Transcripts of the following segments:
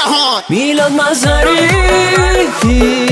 جهان. میلاد مظهری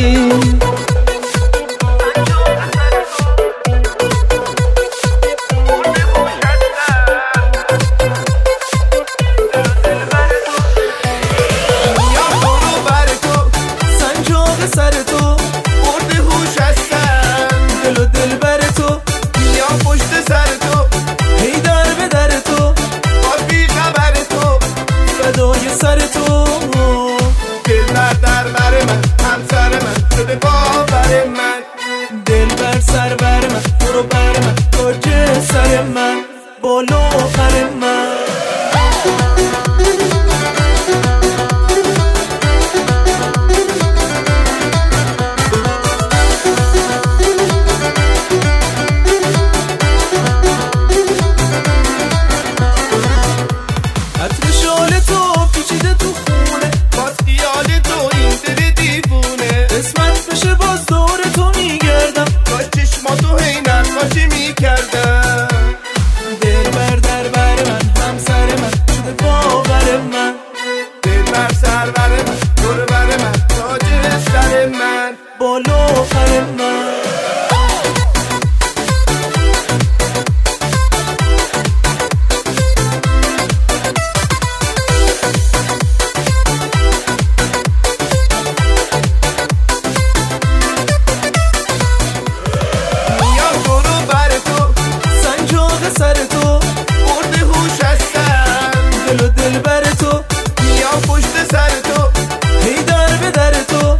سر تو برده هوش هستن، دل و دل بر تو میام پشت سر تو، هی در به در تو با بی خبر تو فدای سر تو. دل در بر من همسر من شده باور من، دل بر سر بر من برو بر من تاج سر من بالا آخر من. بالا آخر من. میام برو بر تو سنجاق سر تو برده هوش هستن، دل و دل بر تو میام پشت سر تو، هی در به در تو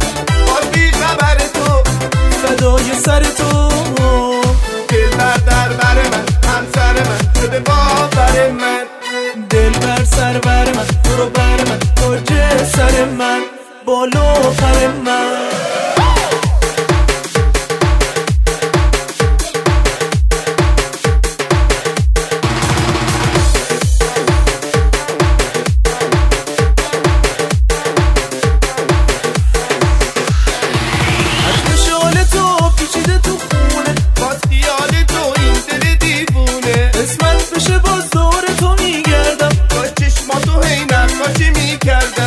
فدای سر تو. دل در بر من همسر من شده باور من، دل بر سر بر من برو بر من تاج سر من بالا آخر من. اسمت بشه باز دور تو میگردم، با چشماتو هی نقاشی میکردم.